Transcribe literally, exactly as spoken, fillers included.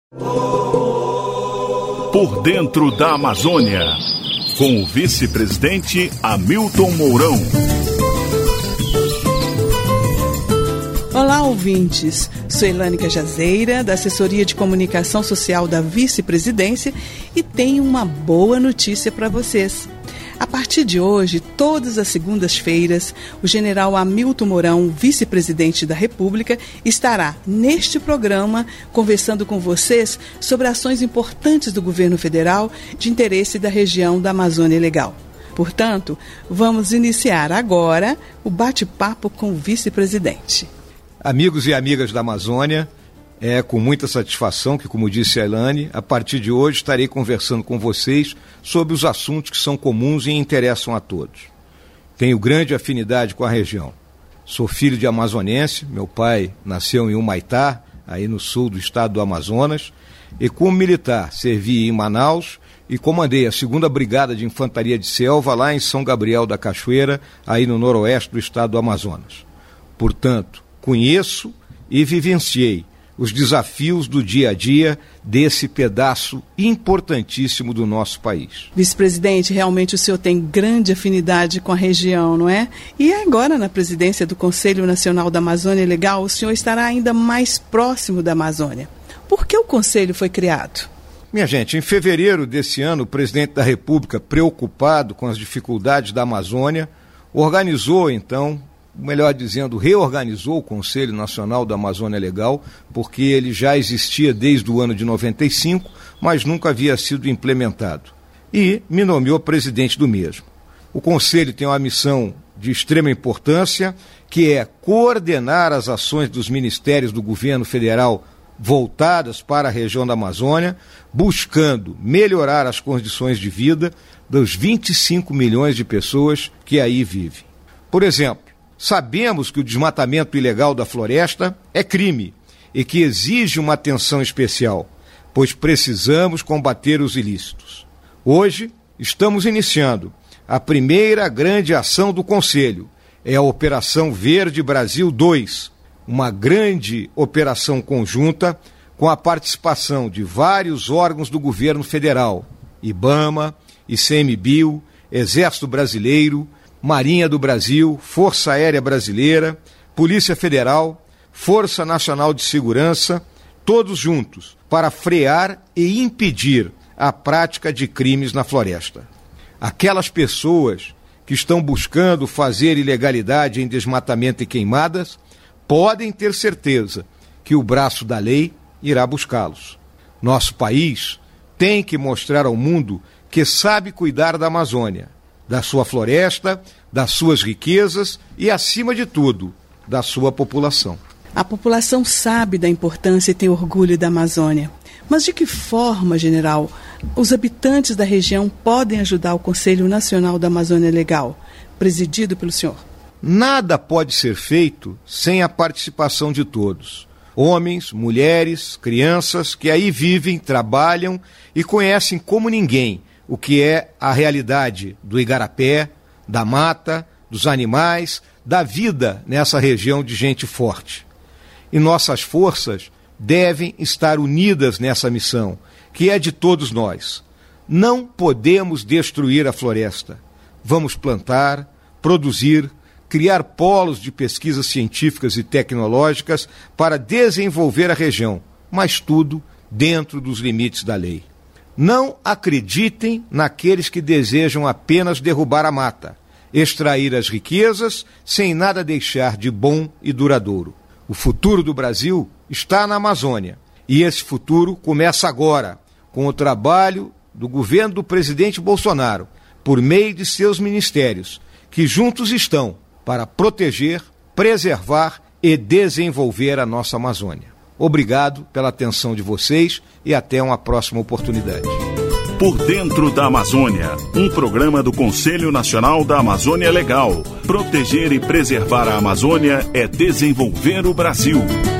Por dentro da Amazônia, com o vice-presidente Hamilton Mourão. Olá, ouvintes. Sou Elane Cajazeira, da Assessoria de Comunicação Social da Vice-Presidência, e tenho uma boa notícia para vocês. A partir de hoje, todas as segundas-feiras, o general Hamilton Mourão, vice-presidente da República, estará neste programa conversando com vocês sobre ações importantes do governo federal de interesse da região da Amazônia Legal. Portanto, vamos iniciar agora o bate-papo com o vice-presidente. Amigos e amigas da Amazônia, é com muita satisfação que, como disse a Elane, a partir de hoje estarei conversando com vocês sobre os assuntos que são comuns e interessam a todos. Tenho grande afinidade com a região. Sou filho de amazonense, meu pai nasceu em Humaitá, aí no sul do estado do Amazonas, e como militar servi em Manaus e comandei a segunda Brigada de Infantaria de Selva lá em São Gabriel da Cachoeira, aí no noroeste do estado do Amazonas. Portanto, conheço e vivenciei os desafios do dia a dia desse pedaço importantíssimo do nosso país. Vice-presidente, realmente o senhor tem grande afinidade com a região, não é? E agora, na presidência do Conselho Nacional da Amazônia Legal, o senhor estará ainda mais próximo da Amazônia. Por que o Conselho foi criado? Minha gente, em fevereiro desse ano, o presidente da República, preocupado com as dificuldades da Amazônia, organizou, então, melhor dizendo, reorganizou o Conselho Nacional da Amazônia Legal, porque ele já existia desde o ano de noventa e cinco, mas nunca havia sido implementado. E me nomeou presidente do mesmo. O Conselho tem uma missão de extrema importância, que é coordenar as ações dos ministérios do governo federal voltadas para a região da Amazônia, buscando melhorar as condições de vida dos vinte e cinco milhões de pessoas que aí vivem. Por exemplo, sabemos que o desmatamento ilegal da floresta é crime e que exige uma atenção especial, pois precisamos combater os ilícitos. Hoje, estamos iniciando a primeira grande ação do Conselho, é a Operação Verde Brasil dois, uma grande operação conjunta com a participação de vários órgãos do governo federal, IBAMA, ICMBio, Exército Brasileiro, Marinha do Brasil, Força Aérea Brasileira, Polícia Federal, Força Nacional de Segurança, todos juntos, para frear e impedir a prática de crimes na floresta. Aquelas pessoas que estão buscando fazer ilegalidade em desmatamento e queimadas podem ter certeza que o braço da lei irá buscá-los. Nosso país tem que mostrar ao mundo que sabe cuidar da Amazônia, da sua floresta, das suas riquezas e, acima de tudo, da sua população. A população sabe da importância e tem orgulho da Amazônia. Mas de que forma, general, os habitantes da região podem ajudar o Conselho Nacional da Amazônia Legal, presidido pelo senhor? Nada pode ser feito sem a participação de todos. Homens, mulheres, crianças que aí vivem, trabalham e conhecem como ninguém o que é a realidade do igarapé, da mata, dos animais, da vida nessa região de gente forte. E nossas forças devem estar unidas nessa missão, que é de todos nós. Não podemos destruir a floresta. Vamos plantar, produzir, criar polos de pesquisas científicas e tecnológicas para desenvolver a região, mas tudo dentro dos limites da lei. Não acreditem naqueles que desejam apenas derrubar a mata, extrair as riquezas sem nada deixar de bom e duradouro. O futuro do Brasil está na Amazônia e esse futuro começa agora, com o trabalho do governo do presidente Bolsonaro, por meio de seus ministérios, que juntos estão para proteger, preservar e desenvolver a nossa Amazônia. Obrigado pela atenção de vocês e até uma próxima oportunidade. Por Dentro da Amazônia, um programa do Conselho Nacional da Amazônia Legal. Proteger e preservar a Amazônia é desenvolver o Brasil.